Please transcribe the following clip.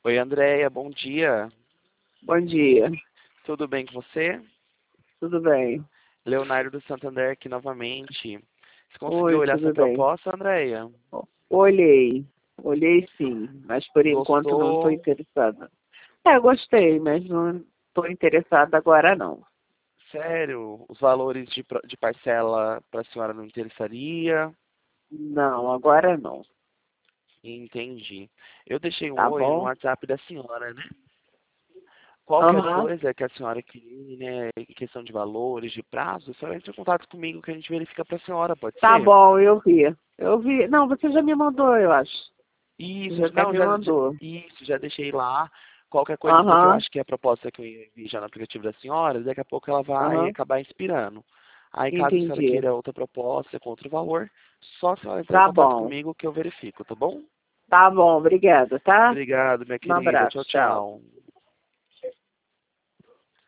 Oi, Andréia, bom dia. Bom dia, Tudo bem com você? tudo bem? Leonardo do Santander aqui novamente. Você conseguiu Oi, olhar essa tudo bem? proposta, Andréia? Olhei sim, mas por enquanto não estou Gostou? interessada. Gostei, mas não estou interessada agora não. Sério? Os valores de parcela para a senhora não interessaria? Não, agora não. Entendi. Eu deixei um Tá oi no bom? WhatsApp da senhora, né? Qualquer Aham, coisa que a senhora querer, né, em questão de valores, de prazo, a senhora entra em contato comigo que a gente verifica para a senhora, pode tá ser? bom, eu vi. Eu vi. Não, você já me mandou, eu acho. Você Isso, já até não, me mandou. isso, já deixei lá. Qualquer coisa, porque eu Aham, acho que a proposta que eu enviei já no aplicativo da senhora, daqui a pouco ela vai aham, acabar inspirando. Aí, caso a senhora entendi. queira outra proposta com outro valor, só a senhora entrar em Tá contato bom. comigo que eu verifico, tá bom? Tá bom, obrigada, tá? Obrigado, minha Um querida. abraço, Tchau, tchau. tchau.